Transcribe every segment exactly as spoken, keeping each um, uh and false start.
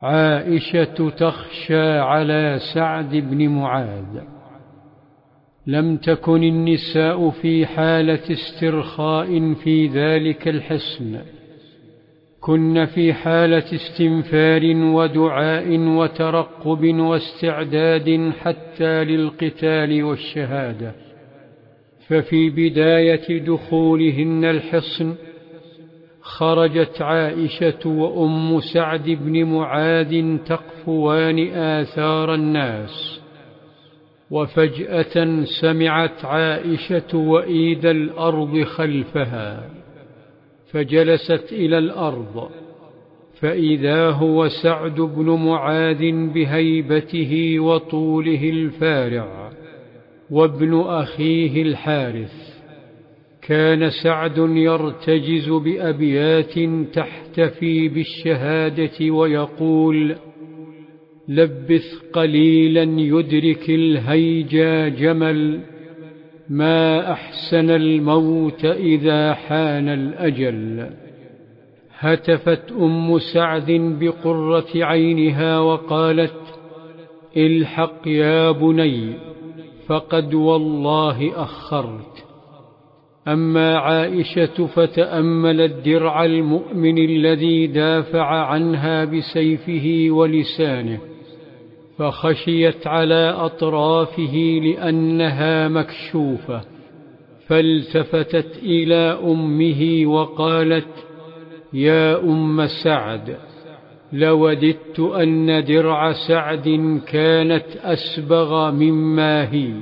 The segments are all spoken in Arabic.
عائشة تخشى على سعد بن معاذ. لم تكن النساء في حالة استرخاء في ذلك الحصن، كن في حالة استنفار ودعاء وترقب واستعداد حتى للقتال والشهادة. ففي بداية دخولهن الحصن خرجت عائشة وأم سعد بن معاذ تقفوان آثار الناس، وفجأة سمعت عائشة وإيد الأرض خلفها، فجلست إلى الأرض، فإذا هو سعد بن معاذ بهيبته وطوله الفارع، وابن أخيه الحارث. كان سعد يرتجز بأبيات تحتفي بالشهادة ويقول: لبث قليلا يدرك الهيجا جمل، ما أحسن الموت إذا حان الأجل. هتفت أم سعد بقرة عينها وقالت: الحق يا بني، فقد والله أخرت. أما عائشة فتأملت درع المؤمن الذي دافع عنها بسيفه ولسانه، فخشيت على أطرافه لأنها مكشوفة، فالتفتت إلى أمه وقالت: يا أم سعد، لوددت أن درع سعد كانت أسبغ مما هي.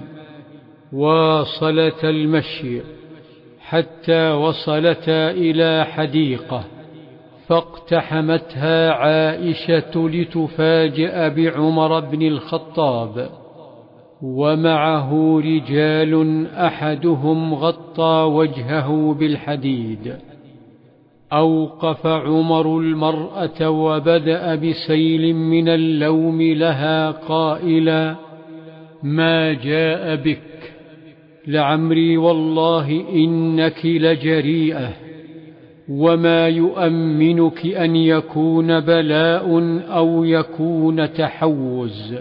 واصلت المشي حتى وصلتا إلى حديقة، فاقتحمتها عائشة لتفاجأ بعمر بن الخطاب، ومعه رجال أحدهم غطى وجهه بالحديد. أوقف عمر المرأة وبدأ بسيل من اللوم لها قائلا: ما جاء بك؟ لعمري والله إنك لجريئة، وما يؤمنك أن يكون بلاء أو يكون تحوز.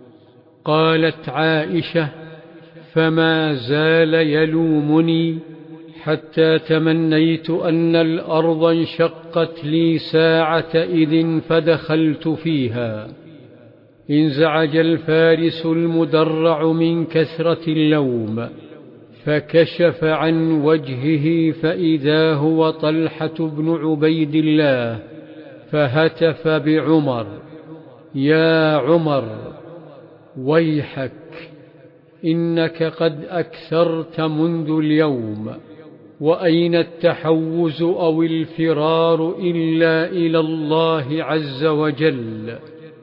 قالت عائشة: فما زال يلومني حتى تمنيت أن الأرض انشقت لي ساعة إذ فدخلت فيها. انزعج الفارس المدرع من كثرة اللوم، فكشف عن وجهه فإذا هو طلحة بن عبيد الله، فهتف بعمر: يا عمر، ويحك، إنك قد أكثرت منذ اليوم، وأين التحوز أو الفرار إلا إلى الله عز وجل.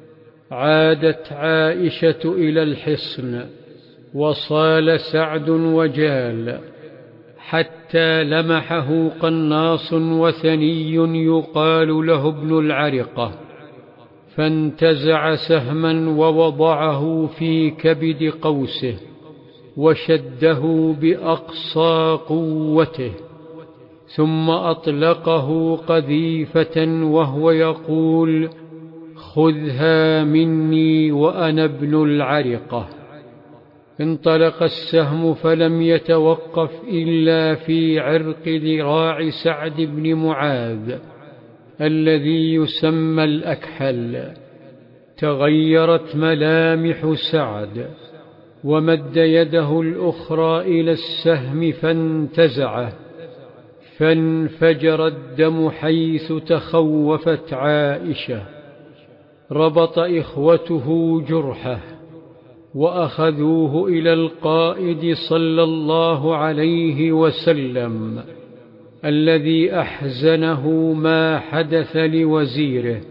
عادت عائشة إلى الحصن، وصال سعد وجال، حتى لمحه قناص وثني يقال له ابن العرقة، فانتزع سهما ووضعه في كبد قوسه، وشده بأقصى قوته، ثم أطلقه قذيفة وهو يقول: خذها مني وأنا ابن العرقة. انطلق السهم فلم يتوقف إلا في عرق ذراع سعد بن معاذ الذي يسمى الأكحل. تغيرت ملامح سعد، ومد يده الأخرى إلى السهم فانتزعه، فانفجر الدم حيث تخوفت عائشة. ربط إخوته جرحه وأخذوه إلى القائد صلى الله عليه وسلم الذي أحزنه ما حدث لوزيره،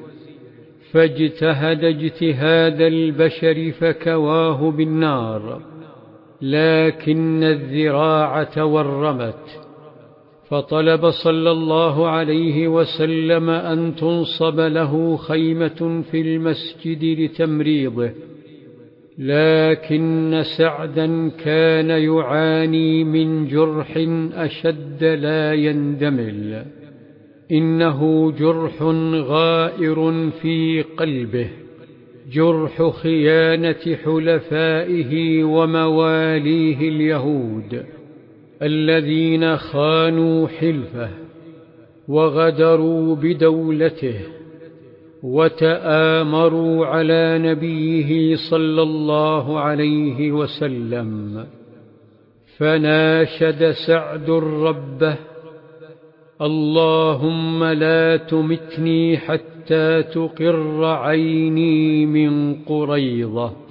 فاجتهد اجتهاد البشر فكواه بالنار، لكن الذراع تورمت، فطلب صلى الله عليه وسلم أن تنصب له خيمة في المسجد لتمريضه، لكن سعدا كان يعاني من جرح أشد لا يندمل. إنه جرح غائر في قلبه، جرح خيانة حلفائه ومواليه اليهود الذين خانوا حلفه وغدروا بدولته وتآمروا على نبيه صلى الله عليه وسلم. فناشد سعد ربه: اللهم لا تمتني حتى تقر عيني من قريظة.